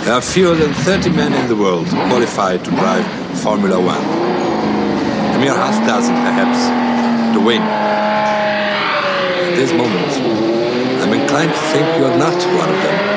There are fewer than 30 men in the world qualified to drive Formula One. A mere half dozen, perhaps, to win. At this moment, I'm inclined to think you are not one of them.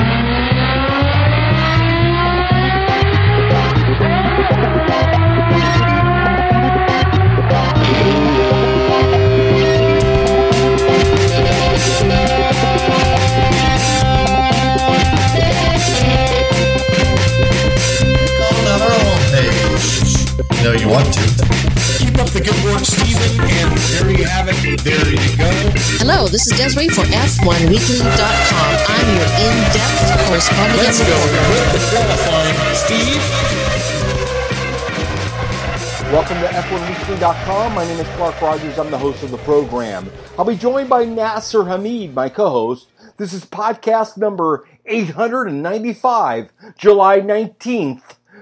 No, you want to. Keep up the good work, Stephen, and there you have it. There you go. Hello, this is Desiree for F1Weekly.com. I'm your in-depth correspondent. Let's go with the qualifying, Steve. Welcome to F1Weekly.com. My name is Clark Rogers. I'm the host of the program. I'll be joined by Nasser Hamid, my co-host. This is podcast number 895, July 19th,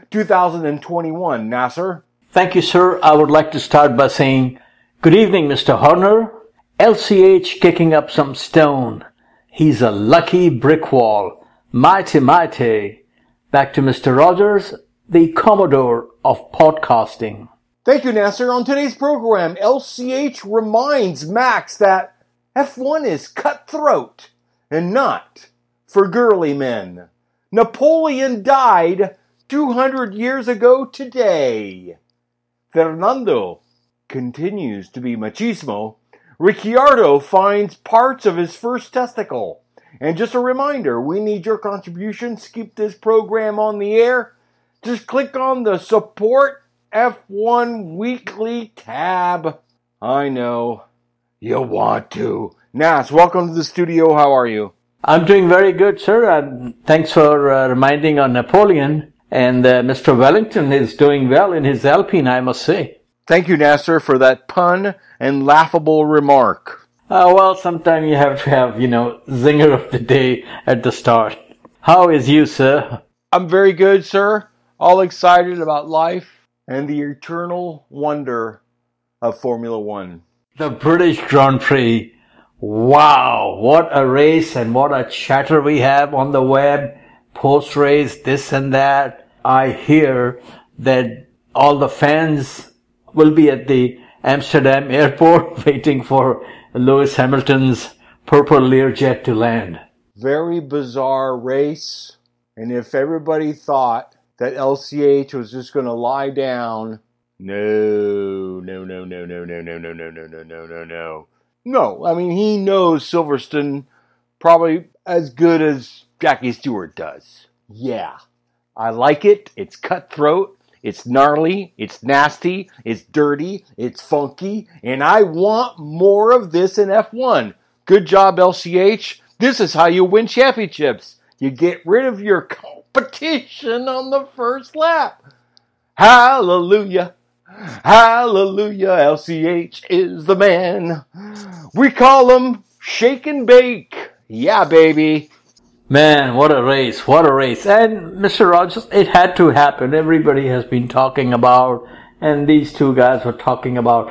2021. Nasser? Thank you, sir. I would like to start by saying, good evening, Mr. Horner. LCH kicking up some stone. He's a lucky brick wall. Mighty, mighty. Back to Mr. Rogers, the Commodore of podcasting. Thank you, Nasser. On today's program, LCH reminds Max that F1 is cutthroat and not for girly men. Napoleon died 200 years ago today. Fernando continues to be machismo. Ricciardo finds parts of his first testicle. And just a reminder, we need your contributions to keep this program on the air. Just click on the Support F1 Weekly tab. I know you want to. Nas, welcome to the studio. How are you? I'm doing very good, sir. And thanks for reminding on Napoleon. And Mr. Wellington is doing well in his Alpine, I must say. Thank you, Nasser, for that pun and laughable remark. Well, sometimes you have to have, zinger of the day at the start. How is you, sir? I'm very good, sir. All excited about life and the eternal wonder of Formula One. The British Grand Prix. Wow, what a race and what a chatter we have on the web. Post-race, this and that. I hear that all the fans will be at the Amsterdam airport waiting for Lewis Hamilton's purple Learjet to land. Very bizarre race. And if everybody thought that LCH was just going to lie down, no. No, I mean, he knows Silverstone probably as good as Jackie Stewart does. Yeah, I like it. It's cutthroat. It's gnarly. It's nasty. It's dirty. It's funky. And I want more of this in F1. Good job, LCH. This is how you win championships. You get rid of your competition on the first lap. Hallelujah. Hallelujah. LCH is the man. We call him Shake and Bake. Yeah, baby. Man, what a race, what a race. And Mr. Rogers, it had to happen. Everybody has been talking about, and these two guys were talking about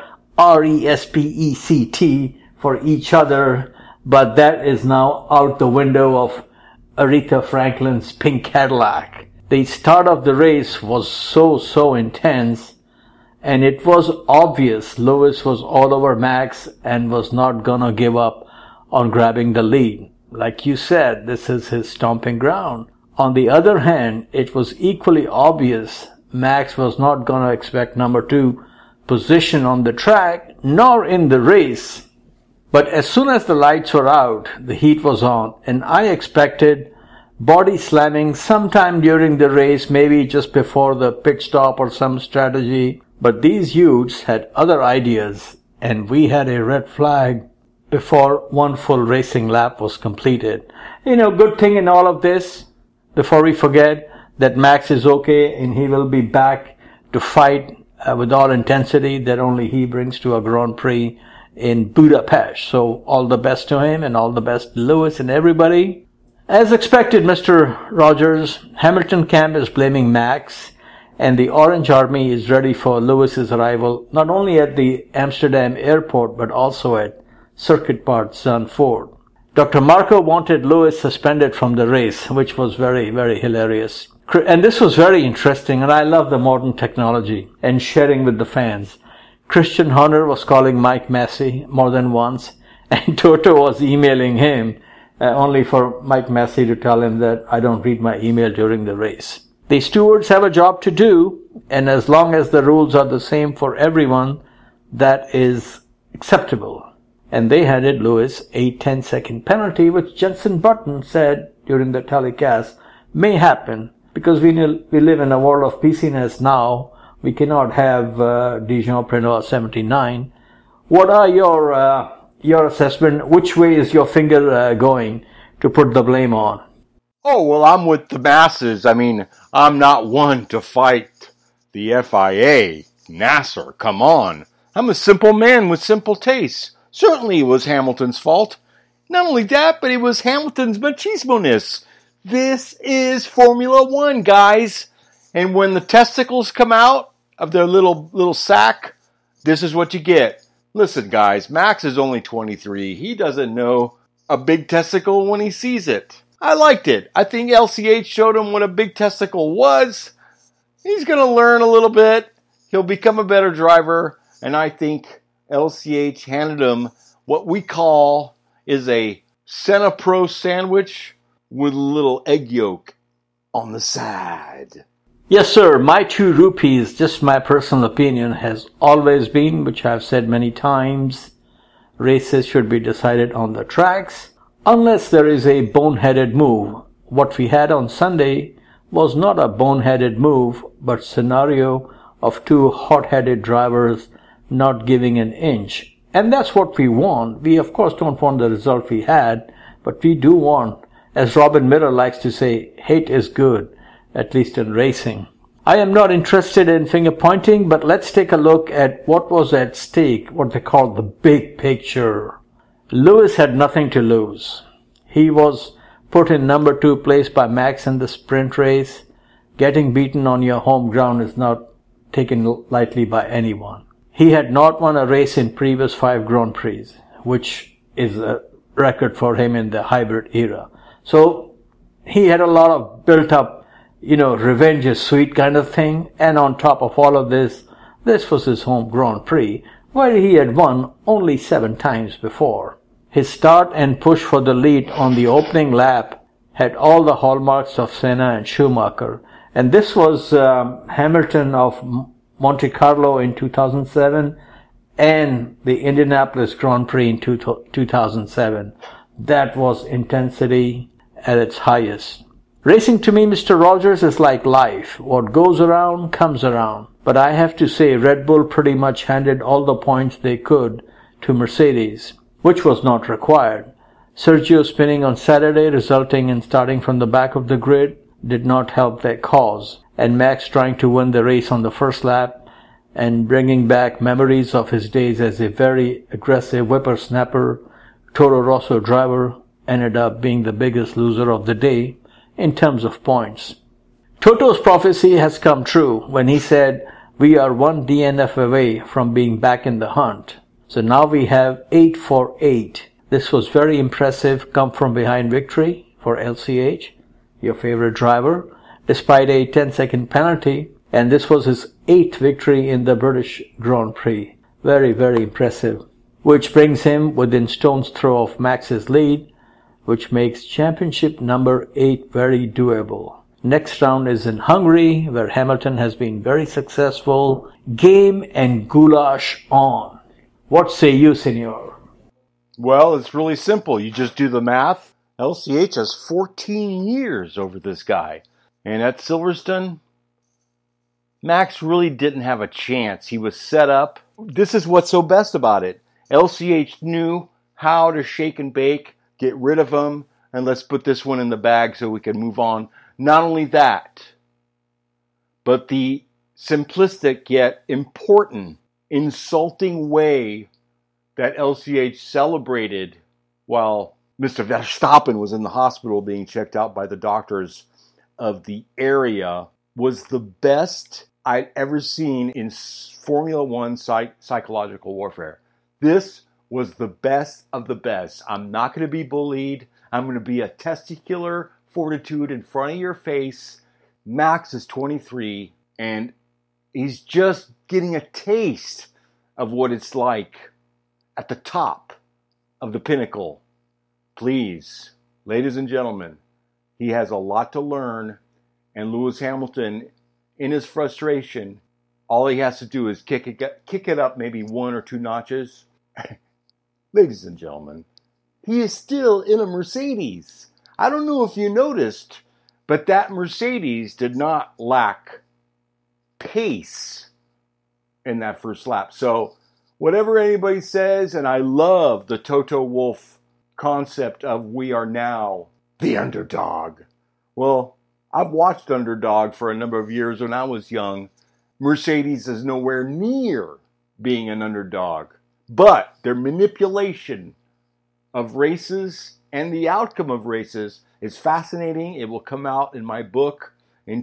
RESPECT for each other, but that is now out the window of Aretha Franklin's Pink Cadillac. The start of the race was so intense, and it was obvious Lewis was all over Max and was not gonna give up on grabbing the lead. Like you said, this is his stomping ground. On the other hand, it was equally obvious Max was not going to expect number 2 position on the track, nor in the race. But as soon as the lights were out, the heat was on, and I expected body slamming sometime during the race, maybe just before the pit stop or some strategy. But these youths had other ideas, and we had a red flag before one full racing lap was completed. Good thing in all of this, before we forget, that Max is okay and he will be back to fight with all intensity that only he brings to a Grand Prix in Budapest. So all the best to him and all the best to Lewis and everybody. As expected, Mr. Rogers, Hamilton camp is blaming Max, and the Orange Army is ready for Lewis's arrival not only at the Amsterdam airport but also at Circuit Park Zandvoort. Dr. Marco wanted Lewis suspended from the race, which was very, very hilarious. And this was very interesting, and I love the modern technology and sharing with the fans. Christian Horner was calling Mike Massey more than once, and Toto was emailing him only for Mike Massey to tell him that I don't read my email during the race. The stewards have a job to do, and as long as the rules are the same for everyone, that is acceptable. And they handed Lewis a 10-second penalty, which Jenson Button said during the telecast may happen because we live in a world of PCness now. We cannot have Dijon Prenot 79. What are your assessment? Which way is your finger going to put the blame on? Oh, well, I'm with the masses. I mean, I'm not one to fight the FIA. Nasser, come on. I'm a simple man with simple tastes. Certainly it was Hamilton's fault. Not only that, but it was Hamilton's machismo-ness. This is Formula One, guys. And when the testicles come out of their little sack, this is what you get. Listen, guys, Max is only 23. He doesn't know a big testicle when he sees it. I liked it. I think LCH showed him what a big testicle was. He's going to learn a little bit. He'll become a better driver. And I think LCH handed him what we call is a Senna-Pro sandwich with a little egg yolk on the side. Yes, sir. My 2 rupees, just my personal opinion, has always been, which I've said many times, races should be decided on the tracks, unless there is a boneheaded move. What we had on Sunday was not a boneheaded move, but scenario of 2 hot-headed drivers not giving an inch. And that's what we want. We, of course, don't want the result we had, but we do want, as Robin Miller likes to say, hate is good, at least in racing. I am not interested in finger pointing, but let's take a look at what was at stake, what they call the big picture. Lewis had nothing to lose. He was put in number 2 place by Max in the sprint race. Getting beaten on your home ground is not taken lightly by anyone. He had not won a race in previous 5 Grand Prix, which is a record for him in the hybrid era. So he had a lot of built up, revenge is sweet kind of thing. And on top of all of this was his home Grand Prix, where he had won only 7 times before. His start and push for the lead on the opening lap had all the hallmarks of Senna and Schumacher. And this was Hamilton of Monte Carlo in 2007 and the Indianapolis Grand Prix in 2007. That was intensity at its highest. Racing to me, Mr. Rogers, is like life. What goes around comes around. But I have to say Red Bull pretty much handed all the points they could to Mercedes, which was not required. Sergio spinning on Saturday, resulting in starting from the back of the grid, did not help their cause. And Max trying to win the race on the first lap and bringing back memories of his days as a very aggressive whippersnapper, Toro Rosso driver, ended up being the biggest loser of the day in terms of points. Toto's prophecy has come true when he said, we are 1 DNF away from being back in the hunt. So now we have 8 for 8. This was very impressive come from behind victory for LCH, your favorite driver, despite a 10-second penalty, and this was his 8th victory in the British Grand Prix. Very, very impressive. Which brings him within stone's throw of Max's lead, which makes championship number 8 very doable. Next round is in Hungary, where Hamilton has been very successful. Game and goulash on. What say you, senor? Well, it's really simple. You just do the math. LCH has 14 years over this guy. And at Silverstone, Max really didn't have a chance. He was set up. This is what's so best about it. LCH knew how to shake and bake, get rid of him, and let's put this one in the bag so we can move on. Not only that, but the simplistic yet important, insulting way that LCH celebrated while Mr. Verstappen was in the hospital being checked out by the doctors of the area was the best I'd ever seen in Formula One psychological warfare. This was the best of the best. I'm not going to be bullied. I'm going to be a testicular fortitude in front of your face. Max is 23, and he's just getting a taste of what it's like at the top of the pinnacle. Please, ladies and gentlemen, he has a lot to learn, and Lewis Hamilton, in his frustration, all he has to do is kick it up maybe 1 or 2 notches. Ladies and gentlemen, he is still in a Mercedes. I don't know if you noticed, but that Mercedes did not lack pace in that first lap. So whatever anybody says, and I love the Toto Wolff concept of we are now the underdog. Well, I've watched Underdog for a number of years when I was young. Mercedes is nowhere near being an underdog. But their manipulation of races and the outcome of races is fascinating. It will come out in my book in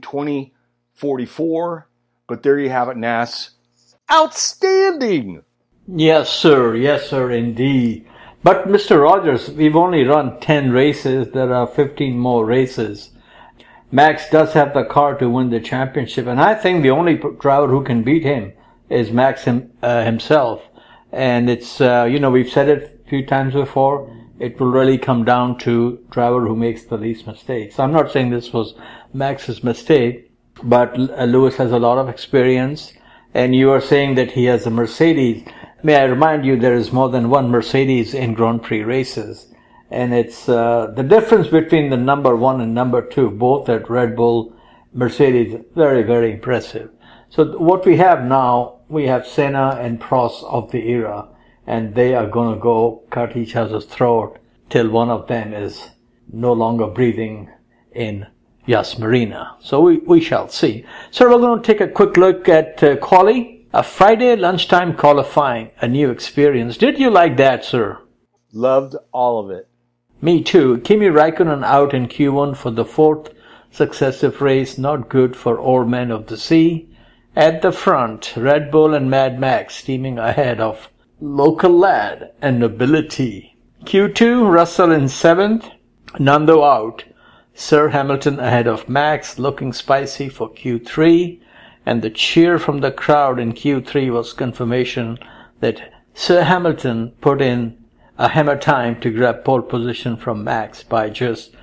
2044. But there you have it, Nas. Outstanding! Yes, sir. Yes, sir, indeed. But, Mr. Rogers, we've only run 10 races. There are 15 more races. Max does have the car to win the championship, and I think the only driver who can beat him is Max himself. And it's, we've said it a few times before, it will really come down to driver who makes the least mistakes. I'm not saying this was Max's mistake, but Lewis has a lot of experience, and you are saying that he has a Mercedes. May I remind you, there is more than one Mercedes in Grand Prix races. And it's the difference between the number 1 and number 2, both at Red Bull, Mercedes, very, very impressive. So what we have now, we have Senna and Prost of the era, and they are going to go cut each other's throat till one of them is no longer breathing in Yas Marina. So we shall see. So we're going to take a quick look at quali, a Friday lunchtime qualifying, a new experience. Did you like that, sir? Loved all of it. Me too. Kimi Raikkonen out in Q1 for the 4th successive race. Not good for old men of the sea. At the front, Red Bull and Mad Max steaming ahead of Local Lad and Nobility. Q2, Russell in 7th. Nando out. Sir Hamilton ahead of Max, looking spicy for Q3. And the cheer from the crowd in Q3 was confirmation that Sir Hamilton put in a hammer time to grab pole position from Max by just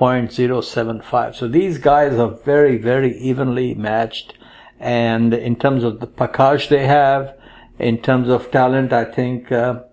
0.075. So these guys are very, very evenly matched. And in terms of the package they have, in terms of talent, I think,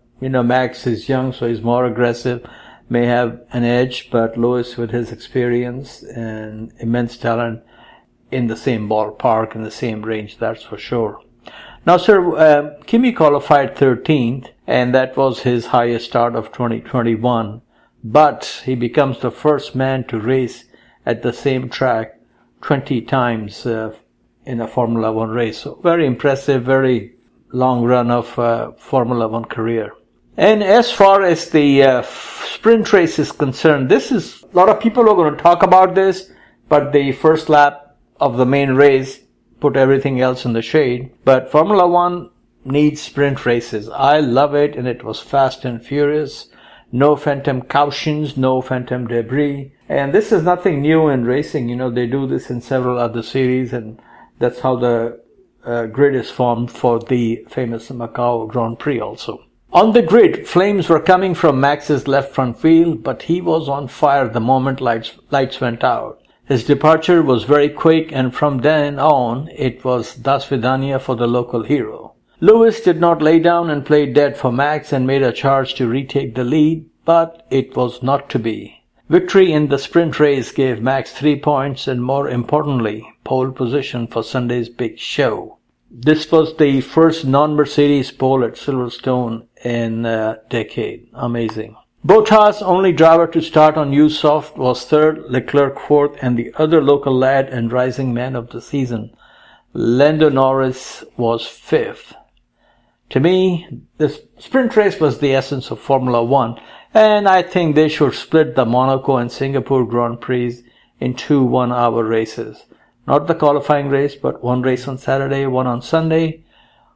Max is young, so he's more aggressive, may have an edge, but Lewis with his experience and immense talent in the same ballpark, in the same range, that's for sure. Now, sir, Kimi qualified 13th, and that was his highest start of 2021. But he becomes the first man to race at the same track 20 times in a Formula One race. So very impressive, very long run of Formula One career. And as far as the sprint race is concerned, a lot of people are going to talk about this, but the first lap of the main race put everything else in the shade. But Formula One needs sprint races. I love it, and it was fast and furious. No phantom cautions, no phantom debris. And this is nothing new in racing. They do this in several other series, and that's how the grid is formed for the famous Macau Grand Prix also. On the grid, flames were coming from Max's left front wheel, but he was on fire the moment lights went out. His departure was very quick, and from then on, it was Das Vidania for the local hero. Lewis did not lay down and play dead for Max and made a charge to retake the lead, but it was not to be. Victory in the sprint race gave Max 3 points and, more importantly, pole position for Sunday's big show. This was the first non-Mercedes pole at Silverstone in a decade. Amazing. Bottas, only driver to start on USoft, was third, Leclerc fourth, and the other local lad and rising man of the season, Lando Norris, was fifth. To me, this sprint race was the essence of Formula One, and I think they should split the Monaco and Singapore Grand Prix in 2 1-hour races. Not the qualifying race, but one race on Saturday, one on Sunday.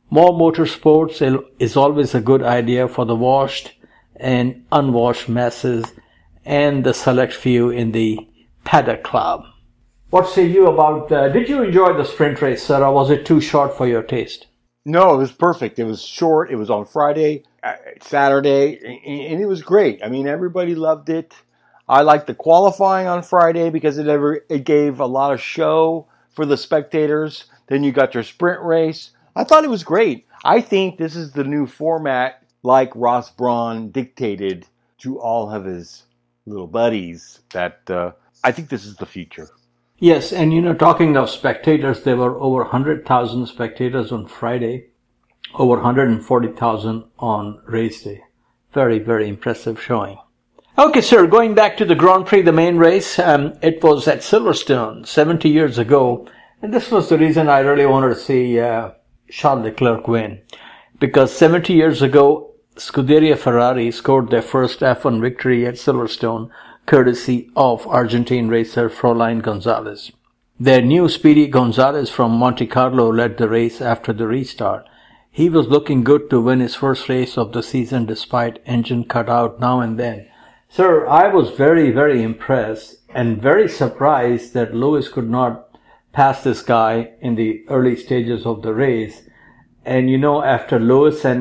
More motorsports is always a good idea for the washed and unwashed masses and the select few in the paddock club. What say you about, did you enjoy the sprint race, sir, or was it too short for your taste? No, it was perfect. It was short. It was on Friday, Saturday, and it was great. I mean, everybody loved it. I liked the qualifying on Friday because it gave a lot of show for the spectators. Then you got your sprint race. I thought it was great. I think this is the new format like Ross Brawn dictated to all of his little buddies that I think this is the future. Yes, and talking of spectators, there were over 100,000 spectators on Friday, over 140,000 on race day. Very, very impressive showing. Okay, sir, going back to the Grand Prix, the main race, it was at Silverstone 70 years ago, and this was the reason I really wanted to see Charles Leclerc win, because 70 years ago, Scuderia Ferrari scored their first F1 victory at Silverstone, courtesy of Argentine racer Froilan Gonzalez. Their new Speedy Gonzalez from Monte Carlo led the race after the restart. He was looking good to win his first race of the season despite engine cutout now and then. Sir, I was very, very impressed and very surprised that Lewis could not pass this guy in the early stages of the race. And after Lewis and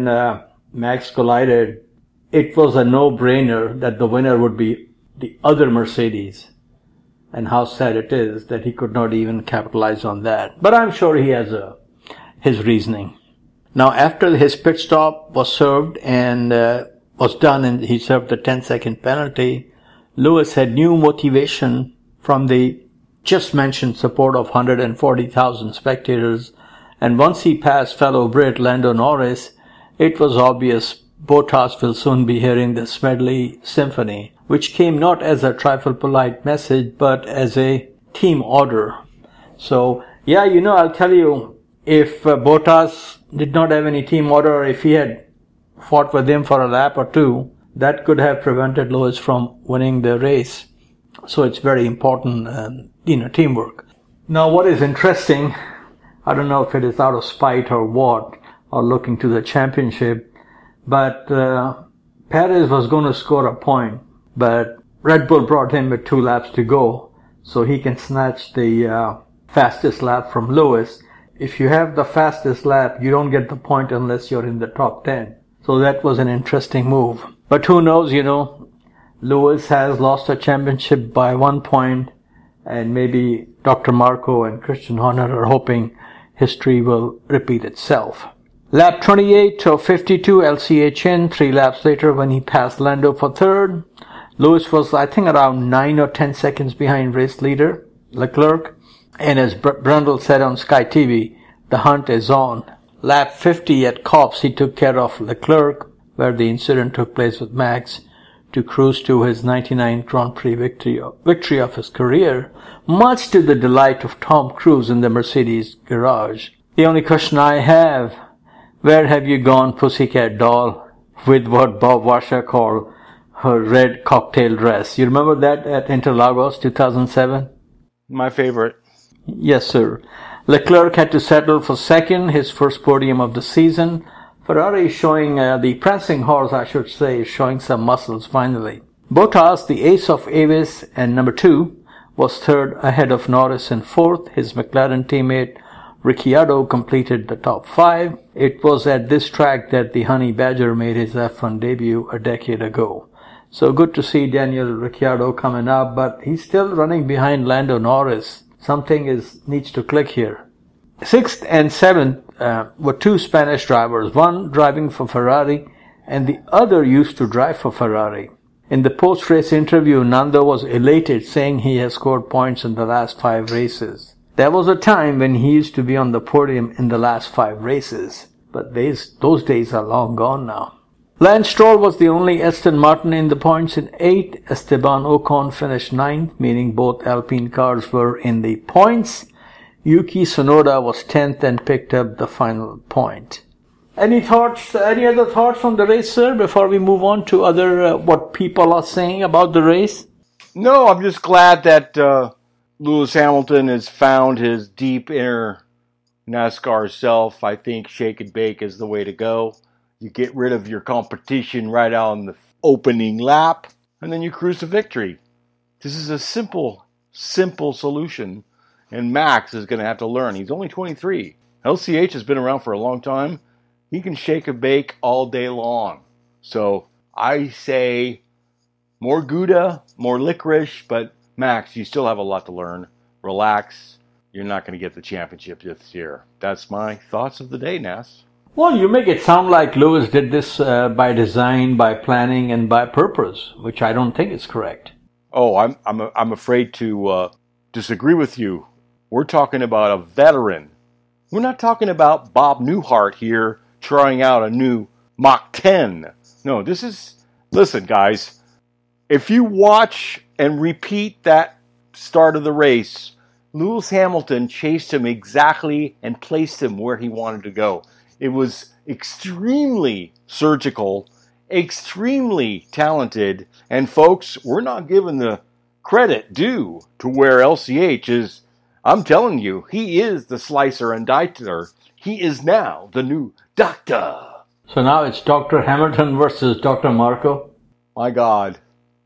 Max collided, it was a no-brainer that the winner would be the other Mercedes. And how sad it is that he could not even capitalize on that. But I'm sure he has his reasoning. Now, after his pit stop was served and was done and he served the 10-second penalty, Lewis had new motivation from the just mentioned support of 140,000 spectators, and once he passed fellow Brit Lando Norris, it was obvious Bottas will soon be hearing the Smedley Symphony, which came not as a trifle polite message, but as a team order. So, yeah, I'll tell you, if Bottas did not have any team order, or if he had fought with him for a lap or two, that could have prevented Lewis from winning the race. So it's very important, teamwork. Now, what is interesting, I don't know if it is out of spite or what, or looking to the championship, but Perez was going to score a point, but Red Bull brought him with 2 laps to go, so he can snatch the fastest lap from Lewis. If you have the fastest lap, you don't get the point unless you're in the top 10. So that was an interesting move. But who knows, Lewis has lost a championship by 1 point, and maybe Dr. Marco and Christian Horner are hoping history will repeat itself. Lap 28 of 52, LCH in, 3 laps later when he passed Lando for third. Lewis was, I think, around 9 or 10 seconds behind race leader Leclerc. And as Brundle said on Sky TV, the hunt is on. Lap 50 at Copse, he took care of Leclerc, where the incident took place with Max, to cruise to his 99th Grand Prix victory of his career, much to the delight of Tom Cruise in the Mercedes garage. The only question I have, where have you gone, pussycat doll, with what Bob Varsha called her red cocktail dress? You remember that at Interlagos 2007? My favorite. Yes, sir. Leclerc had to settle for second, his first podium of the season. Ferrari is showing, the prancing horse, I should say, is showing some muscles finally. Bottas, the ace of Avis and number 2, was third ahead of Norris and fourth. His McLaren teammate Ricciardo completed the top 5. It was at this track that the Honey Badger made his F1 debut a decade ago. So good to see Daniel Ricciardo coming up, but he's still running behind Lando Norris. Something needs to click here. 6th and 7th were 2 Spanish drivers, one driving for Ferrari and the other used to drive for Ferrari. In the post-race interview, Nando was elated, saying he has scored points in the last 5 races. There was a time when he used to be on the podium in the last 5 races, but those days are long gone now. Lance Stroll was the only Aston Martin in the points in 8. Esteban Ocon finished 9th, meaning both Alpine cars were in the points. Yuki Tsunoda was 10th and picked up the final point. Any other thoughts on the race, sir, before we move on to other, what people are saying about the race? No, I'm just glad that Lewis Hamilton has found his deep inner NASCAR itself, I think shake and bake is the way to go. You get rid of your competition right on the opening lap, and then you cruise to victory. This is a simple solution, and Max is going to have to learn. He's only 23. LCH has been around for a long time. He can shake and bake all day long. So I say more Gouda, more licorice, but Max, you still have a lot to learn. Relax. You're not going to get the championship this year. That's my thoughts of the day, Nas. Well, you make it sound like Lewis did this by design, by planning, and by purpose, which I don't think is correct. Oh, I'm afraid to disagree with you. We're talking about a veteran. We're not talking about Bob Newhart here trying out a new Mach 10. No, this is... Listen, guys. If you watch and repeat that start of the race, Lewis Hamilton chased him exactly and placed him where he wanted to go. It was extremely surgical, extremely talented, and folks, we're not giving the credit due to where LCH is. I'm telling you, he is the slicer and dicer. He is now the new doctor. So now it's Dr. Hamilton versus Dr. Marco? My God.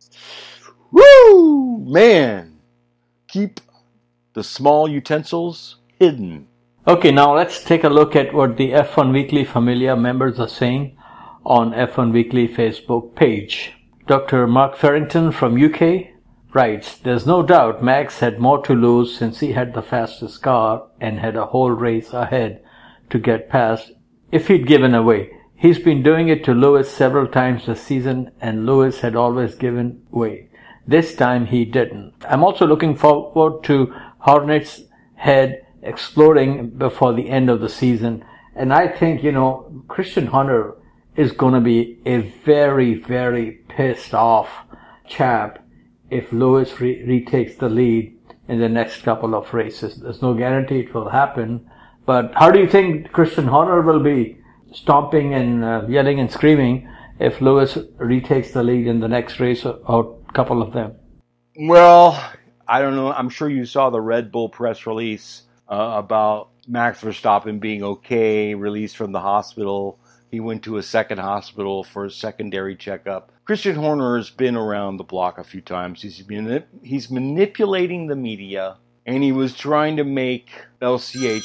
Woo! Man, keep the small utensils hidden. Okay, now let's take a look at what the F1 Weekly Familia members are saying on F1 Weekly Facebook page. Dr. Mark Farrington from UK writes, "There's no doubt Max had more to lose since he had the fastest car and had a whole race ahead to get past if he'd given away. He's been doing it to Lewis several times this season, and Lewis had always given way. This time he didn't. I'm also looking forward to Hornet's head exploding before the end of the season. And I think, Christian Horner is going to be a very, very pissed off chap if Lewis retakes the lead in the next couple of races. There's no guarantee it will happen. But how do you think Christian Horner will be stomping and yelling and screaming if Lewis retakes the lead in the next race or a couple of them? Well, I don't know. I'm sure you saw the Red Bull press release about Max Verstappen being okay, released from the hospital. He went to a second hospital for a secondary checkup. Christian Horner has been around the block a few times. He's manipulating the media, and he was trying to make LCH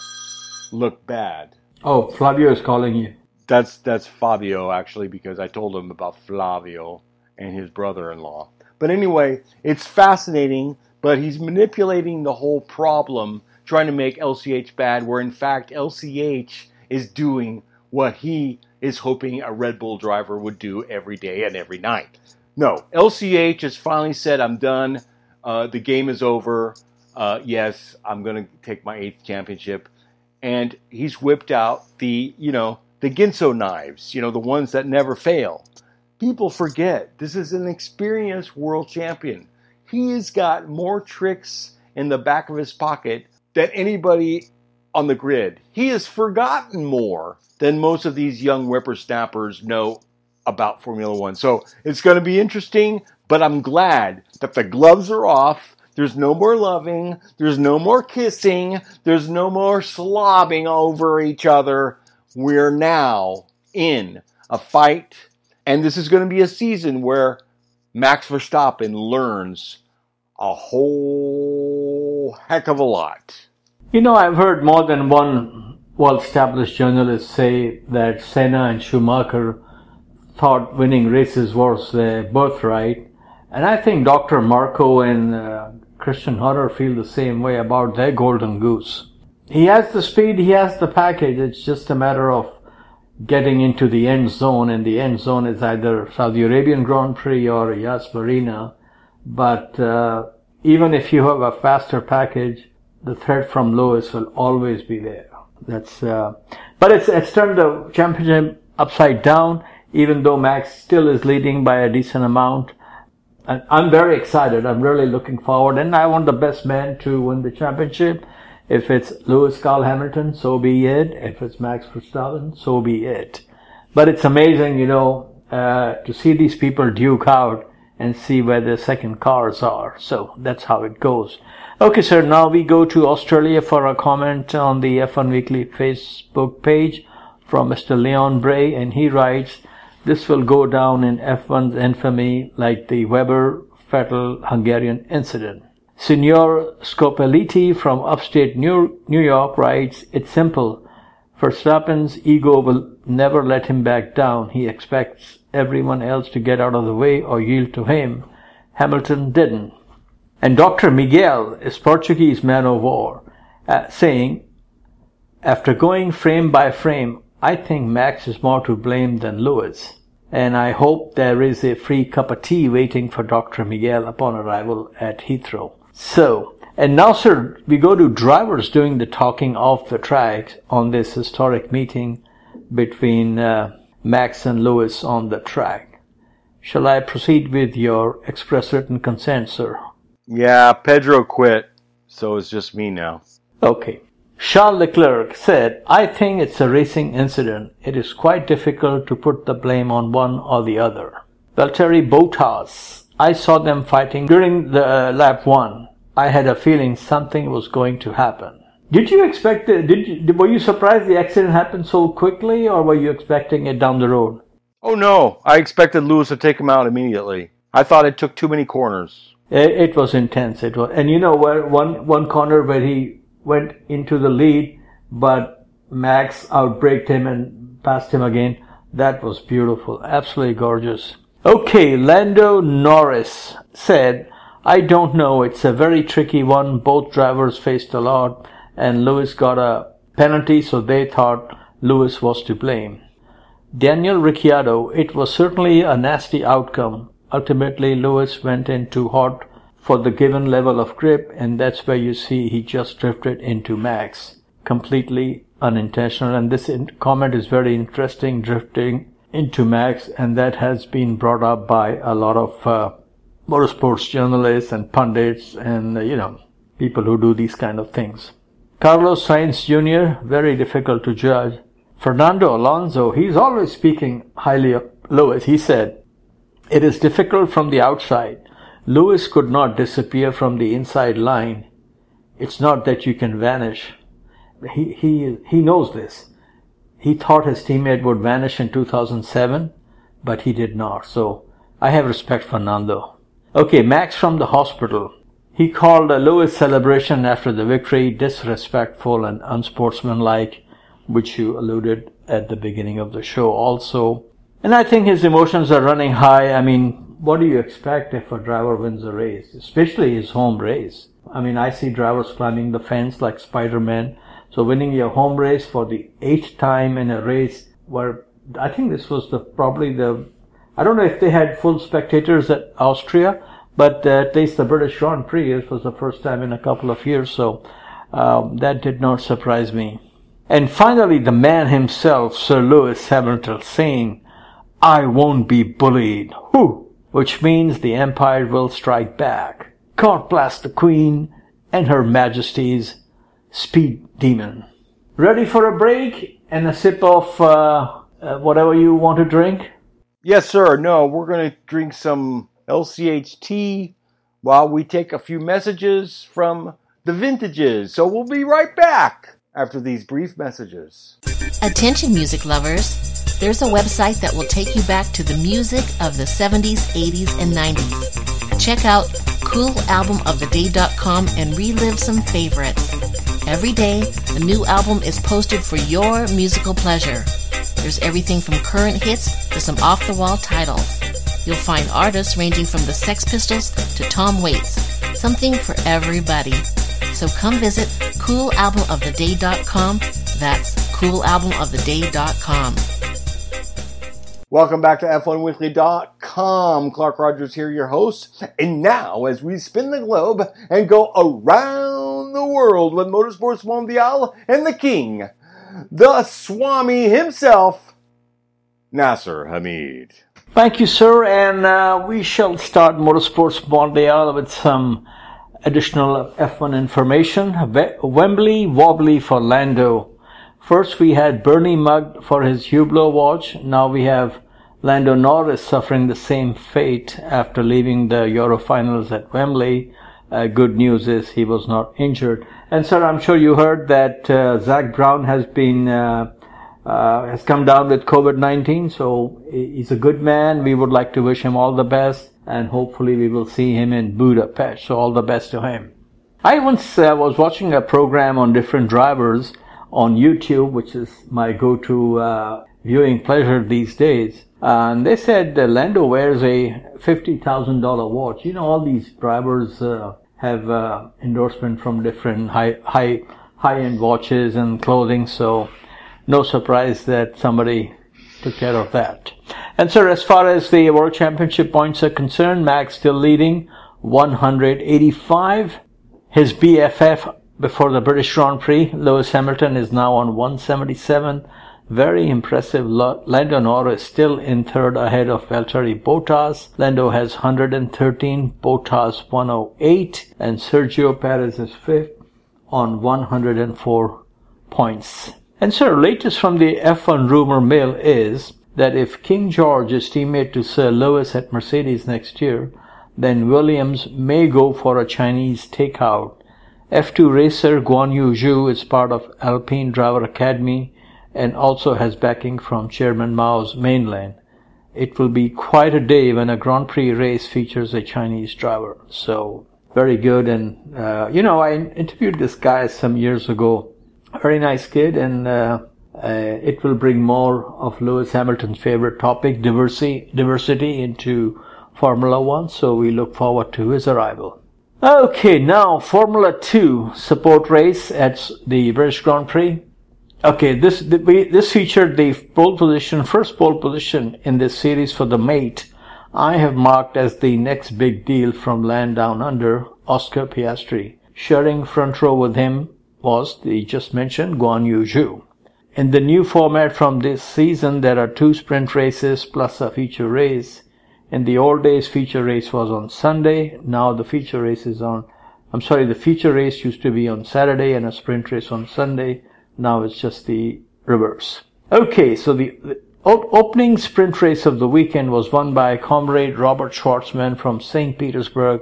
look bad. Oh, Flavio is calling you. That's Fabio, actually, because I told him about Flavio and his brother-in-law. But anyway, it's fascinating, but he's manipulating the whole problem, trying to make LCH bad, where in fact LCH is doing what he is hoping a Red Bull driver would do every day and every night. No, LCH has finally said, I'm done. The game is over. Yes, I'm going to take my 8th championship. And he's whipped out the Ginso knives, the ones that never fail. People forget, this is an experienced world champion. He has got more tricks in the back of his pocket than anybody on the grid. He has forgotten more than most of these young whippersnappers know about Formula One. So it's going to be interesting, but I'm glad that the gloves are off. There's no more loving. There's no more kissing. There's no more slobbing over each other. We're now in a fight, and this is going to be a season where Max Verstappen learns a whole heck of a lot. I've heard more than one well-established journalist say that Senna and Schumacher thought winning races was their birthright. And I think Dr. Marco and Christian Horner feel the same way about their golden goose. He has the speed, he has the package. It's just a matter of getting into the end zone, and the end zone is either Saudi Arabian Grand Prix or Yas Marina. But even if you have a faster package, the threat from Lewis will always be there. But it's turned the championship upside down, even though Max still is leading by a decent amount. And I'm very excited. I'm really looking forward, and I want the best man to win the championship. If it's Lewis Carl Hamilton, so be it. If it's Max Verstappen, so be it. But it's amazing, to see these people duke out and see where their second cars are. So that's how it goes. Okay, sir, now we go to Australia for a comment on the F1 Weekly Facebook page from Mr. Leon Bray, and he writes, "This will go down in F1's infamy like the Weber-Vettel Hungarian incident." Signor Scopelliti from upstate New York writes, "It's simple. Verstappen's ego will never let him back down. He expects everyone else to get out of the way or yield to him. Hamilton didn't." And Dr. Miguel is Portuguese man of war, saying, "After going frame by frame, I think Max is more to blame than Lewis. And I hope there is a free cup of tea waiting for Dr. Miguel upon arrival at Heathrow." So, and now, sir, we go to drivers doing the talking off the track on this historic meeting between Max and Lewis on the track. Shall I proceed with your express written consent, sir? Yeah, Pedro quit, so it's just me now. Okay. Charles Leclerc said, "I think it's a racing incident. It is quite difficult to put the blame on one or the other." Valtteri Bottas, "I saw them fighting during the lap 1. I had a feeling something was going to happen." Did you expect it? Were you surprised the accident happened so quickly, or were you expecting it down the road? Oh no, I expected Lewis to take him out immediately. I thought it took too many corners. It was intense. It was, and you know where one corner where he went into the lead, but Max outbraked him and passed him again. That was beautiful, absolutely gorgeous. Okay, Lando Norris said, "I don't know. It's a very tricky one. Both drivers faced a lot, and Lewis got a penalty, so they thought Lewis was to blame." Daniel Ricciardo, "It was certainly a nasty outcome. Ultimately, Lewis went in too hot for the given level of grip, and that's where you see he just drifted into Max. Completely unintentional." And this comment is very interesting, drifting into Max, and that has been brought up by a lot of motorsports journalists and pundits and, people who do these kind of things. Carlos Sainz Jr., very difficult to judge. Fernando Alonso, he's always speaking highly of Lewis. He said, "It is difficult from the outside. Lewis could not disappear from the inside line. It's not that you can vanish." He knows this. He thought his teammate would vanish in 2007, but he did not. So I have respect for Fernando. Okay, Max from the hospital. He called a Lewis celebration after the victory disrespectful and unsportsmanlike, which you alluded at the beginning of the show also. And I think his emotions are running high. I mean, what do you expect if a driver wins a race, especially his home race? I mean, I see drivers climbing the fence like Spider-Man. So winning your home race for the 8th time in a race where I think this was I don't know if they had full spectators at Austria, but at least the British Grand Prix, this was the first time in a couple of years. So that did not surprise me. And finally, the man himself, Sir Lewis Hamilton, saying, "I won't be bullied," which means the Empire will strike back. God bless the Queen and Her Majesty's Speed Demon. Ready for a break and a sip of whatever you want to drink? Yes, sir. No, we're going to drink some LCH tea while we take a few messages from the vintages. So we'll be right back after these brief messages. Attention music lovers. There's a website that will take you back to the music of the 70s, 80s, and 90s. Check out coolalbumoftheday.com and relive some favorites. Every day, a new album is posted for your musical pleasure. There's everything from current hits to some off-the-wall titles. You'll find artists ranging from the Sex Pistols to Tom Waits. Something for everybody. So come visit coolalbumoftheday.com. That's coolalbumoftheday.com. Welcome back to F1Weekly.com. Clark Rogers here, your host. And now, as we spin the globe and go around the world with Motorsports Mondial and the king, the Swami himself, Nasser Hamid. Thank you, sir. And we shall start Motorsports Mondial with some additional F1 information. Wembley wobbly for Lando. First, we had Bernie mugged for his Hublot watch. Now we have Lando Norris suffering the same fate after leaving the Euro finals at Wembley. good news is he was not injured. And sir, I'm sure you heard that Zach Brown has come down with COVID-19, so he's a good man. We would like to wish him all the best, and hopefully we will see him in Budapest. So all the best to him. I once was watching a program on different drivers on YouTube, which is my go-to viewing pleasure these days. And they said Lando wears a $50,000 watch. You know, all these drivers have endorsement from different high-end watches and clothing, so no surprise that somebody took care of that. And sir, as far as the World Championship points are concerned, Max still leading 185. His BFF before the British Grand Prix, Lewis Hamilton, is now on 177. Very impressive. Lando Norris still in third ahead of Valtteri Bottas. Lando has 113, Bottas 108, and Sergio Perez is fifth on 104 points. And sir, latest from the F1 rumor mill is that if King George is teammate to Sir Lewis at Mercedes next year, then Williams may go for a Chinese takeout. F2 racer Guan Yu Zhu is part of Alpine Driver Academy and also has backing from Chairman Mao's mainland. It will be quite a day when a Grand Prix race features a Chinese driver. So, very good. And, I interviewed this guy some years ago. Very nice kid, and it will bring more of Lewis Hamilton's favorite topic, diversity into Formula One. So we look forward to his arrival. Okay, now Formula 2 support race at the British Grand Prix. Okay, this featured the first pole position in this series for the mate I have marked as the next big deal from land down under, Oscar Piastri. Sharing front row with him was the just mentioned Guan Yu Zhu. In the new format from this season, there are 2 sprint races plus a feature race. In the old days, feature race was on Sunday. Now the feature race the feature race used to be on Saturday and a sprint race on Sunday. Now it's just the reverse. Okay, so the opening sprint race of the weekend was won by comrade Robert Schwartzman from St. Petersburg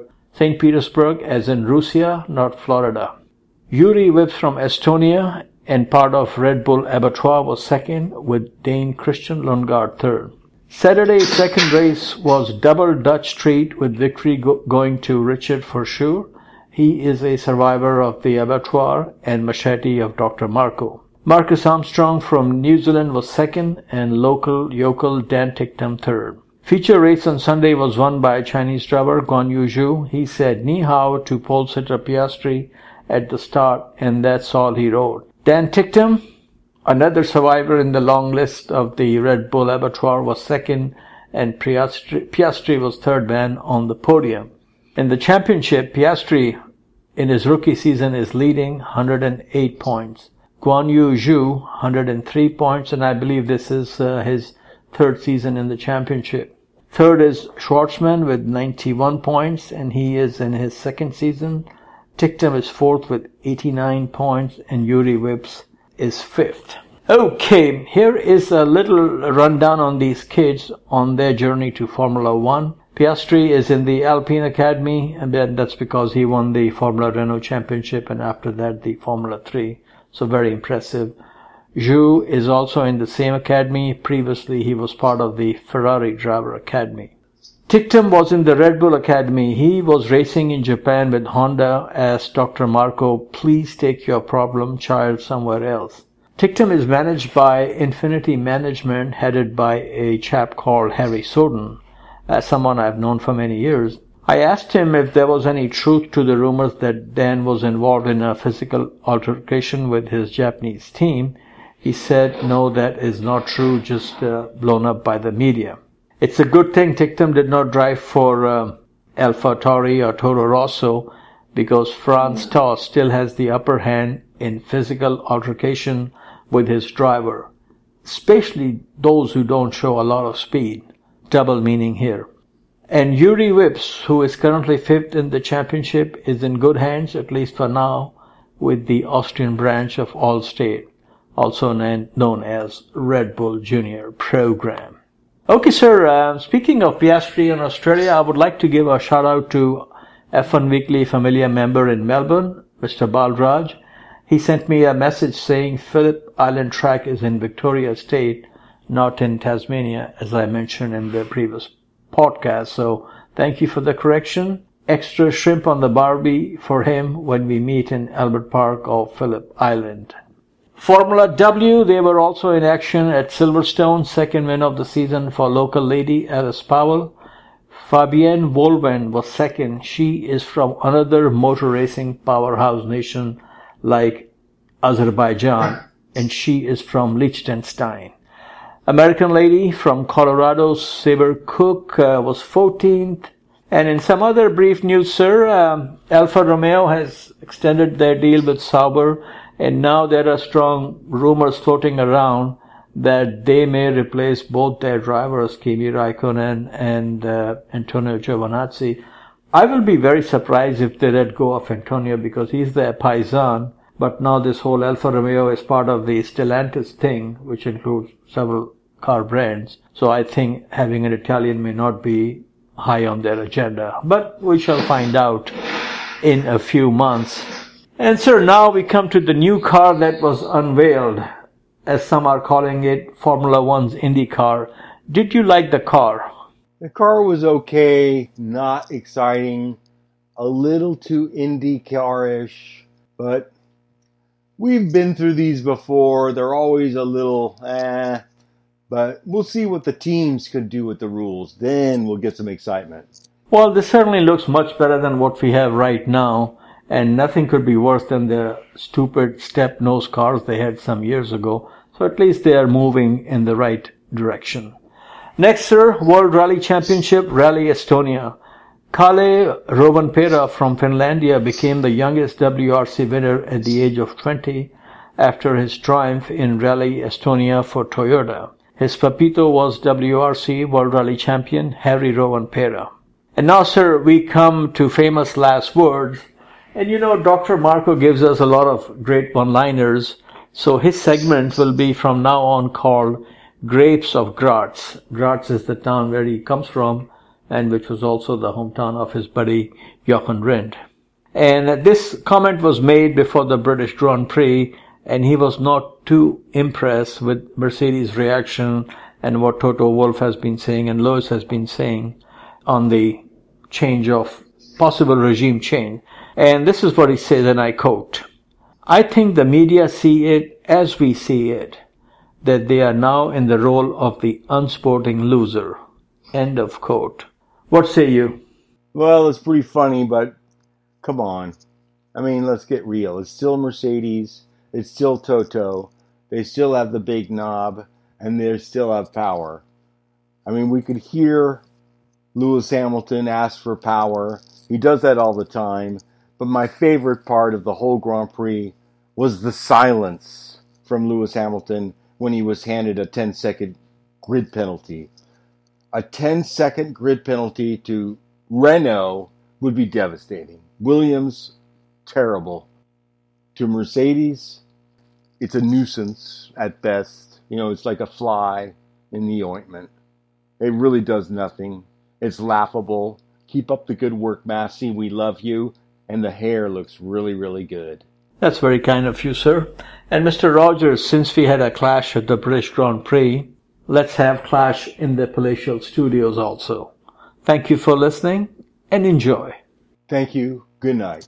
as in Russia, not Florida. Yuri Vips from Estonia and part of Red Bull Abattoir was second, with Dane Christian Lundgaard third. Saturday's second race was double Dutch treat with victory going to Richard Verschoor. He is a survivor of the Abattoir and Machete of Dr. Marco. Marcus Armstrong from New Zealand was second and local yokel Dan Ticktum third. Feature race on Sunday was won by Chinese driver Guan Yu Zhu. He said ni hao to pole sitter Piastri at the start, and that's all he wrote. Dan Ticktum, another survivor in the long list of the Red Bull Abattoir, was second, and Piastri was third man on the podium. In the championship, Piastri in his rookie season is leading 108 points. Guan Yu Zhu 103 points, and I believe this is his third season in the championship. Third is Schwartzman with 91 points, and he is in his second season. Ticktum is fourth with 89 points, and Yuri Vips is fifth. Okay, here is a little rundown on these kids on their journey to Formula One. Piastri is in the Alpine Academy, and that's because he won the Formula Renault Championship and after that the Formula 3. So very impressive. Zhu is also in the same academy. Previously he was part of the Ferrari Driver Academy. Ticktum was in the Red Bull Academy. He was racing in Japan with Honda as Dr. Marco, please take your problem child somewhere else. Ticktum is managed by Infinity Management, headed by a chap called Harry Soden, someone I've known for many years. I asked him if there was any truth to the rumors that Dan was involved in a physical altercation with his Japanese team. He said, no, that is not true, just blown up by the media. It's a good thing Ticktum did not drive for AlphaTauri or Toro Rosso, because Franz Tost still has the upper hand in physical altercation with his driver, especially those who don't show a lot of speed. Double meaning here. And Yuri Vips, who is currently fifth in the championship, is in good hands, at least for now, with the Austrian branch of Allstate, also known as Red Bull Junior Program. Okay, sir, speaking of Piastri in Australia, I would like to give a shout out to F1 Weekly Familia member in Melbourne, Mr. Balraj. He sent me a message saying Phillip Island track is in Victoria State, not in Tasmania, as I mentioned in the previous podcast. So thank you for the correction. Extra shrimp on the barbie for him when we meet in Albert Park of Phillip Island. Formula W, they were also in action at Silverstone, second win of the season for local lady Alice Powell. Fabienne Volven was second. She is from another motor racing powerhouse nation like Azerbaijan, and she is from Liechtenstein. American lady from Colorado, Saber Cook, was 14th. And in some other brief news, sir, Alfa Romeo has extended their deal with Sauber, and now there are strong rumors floating around that they may replace both their drivers, Kimi Raikkonen and Antonio Giovinazzi. I will be very surprised if they let go of Antonio because he's their paisan, but now this whole Alfa Romeo is part of the Stellantis thing, which includes several car brands. So I think having an Italian may not be high on their agenda, but we shall find out in a few months. And sir, now we come to the new car that was unveiled, as some are calling it Formula One's Indy car. Did you like the car? The car was okay, not exciting, a little too IndyCar-ish, but we've been through these before. They're always a little but we'll see what the teams could do with the rules. Then we'll get some excitement. Well, this certainly looks much better than what we have right now, and nothing could be worse than the stupid step-nose cars they had some years ago. So at least they are moving in the right direction. Next, sir, World Rally Championship, Rally Estonia. Kalle Rovanperä from Finlandia became the youngest WRC winner at the age of 20 after his triumph in Rally Estonia for Toyota. His papito was WRC World Rally Champion Harry Rovanperä. And now, sir, we come to famous last words. And you know, Dr. Marco gives us a lot of great one-liners. So his segment will be from now on called Grapes of Graz. Graz is the town where he comes from, and which was also the hometown of his buddy Jochen Rindt. And this comment was made before the British Grand Prix, and he was not too impressed with Mercedes' reaction and what Toto Wolff has been saying and Lewis has been saying on the change of possible regime change. And this is what he says, and I quote, "I think the media see it as we see it, that they are now in the role of the unsporting loser." End of quote. What say you? Well, it's pretty funny, but come on. I mean, let's get real. It's still Mercedes. It's still Toto. They still have the big knob, and they still have power. I mean, we could hear Lewis Hamilton ask for power. He does that all the time. But my favorite part of the whole Grand Prix was the silence from Lewis Hamilton when he was handed a 10-second grid penalty. A 10-second grid penalty to Renault would be devastating. Williams, terrible. To Mercedes, it's a nuisance at best. You know, it's like a fly in the ointment. It really does nothing. It's laughable. Keep up the good work, Massey. We love you. And the hair looks really, really good. That's very kind of you, sir. And Mr. Rogers, since we had a clash at the British Grand Prix, let's have clash in the Palatial Studios also. Thank you for listening and enjoy. Thank you. Good night.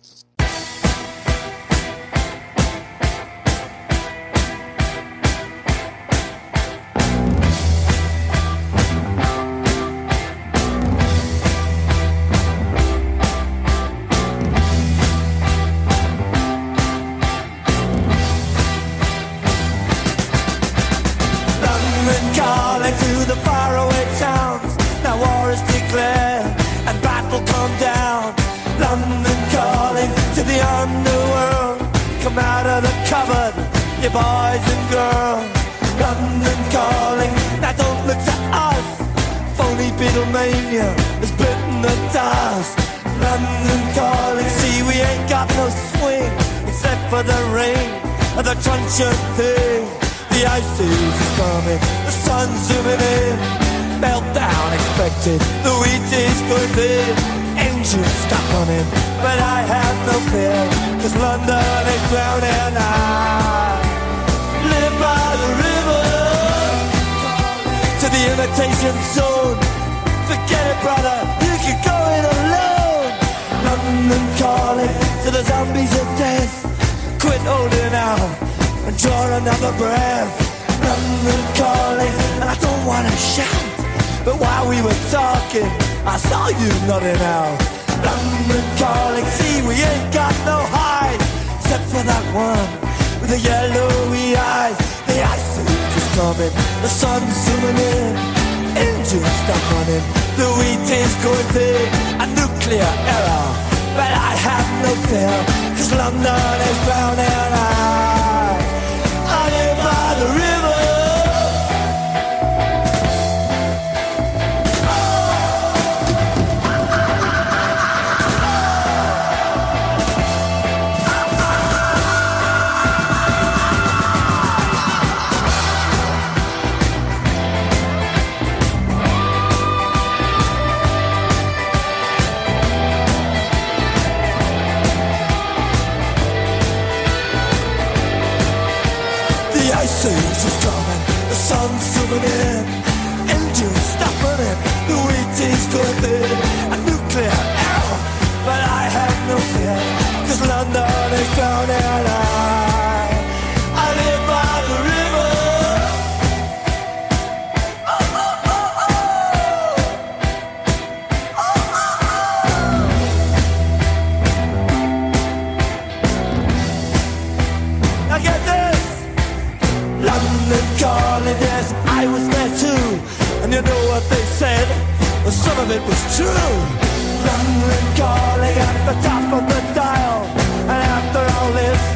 Boys and girls, London calling, now don't look to us. Phony Beatlemania has bitten the dust. London calling, see we ain't got no swing except for the rain and the truncheon thing. The ice age is coming, the sun's zooming in. Meltdown expected, the wheat is good in. engines stop running, but I have no fear, 'cause London is drowning. I live by the river, to the imitation zone. Forget it, brother, you can go it alone. London calling to the zombies of death. Quit holding out and draw another breath. London calling, and I don't want to shout, but while we were talking, I saw you nodding out. London calling, see we ain't got no hide, except for that one with the yellowy eyes. The ice age is coming, the sun's zooming in, engines stop running, the wheat is going big, a nuclear error, but I have no fear, 'cause London is drowning. I live by the river. The ice is coming, the sun's zooming in, engines stop running, the wheat is going big, a nuclear error, but I have no fear, 'cause London is drowning. I live by the river. Oh, oh, oh, oh. Oh, oh, oh. Now get this. London calling, yes, I was there too. And you know what they said? Well, some of it was true. London calling at the top of the dial. And after all this,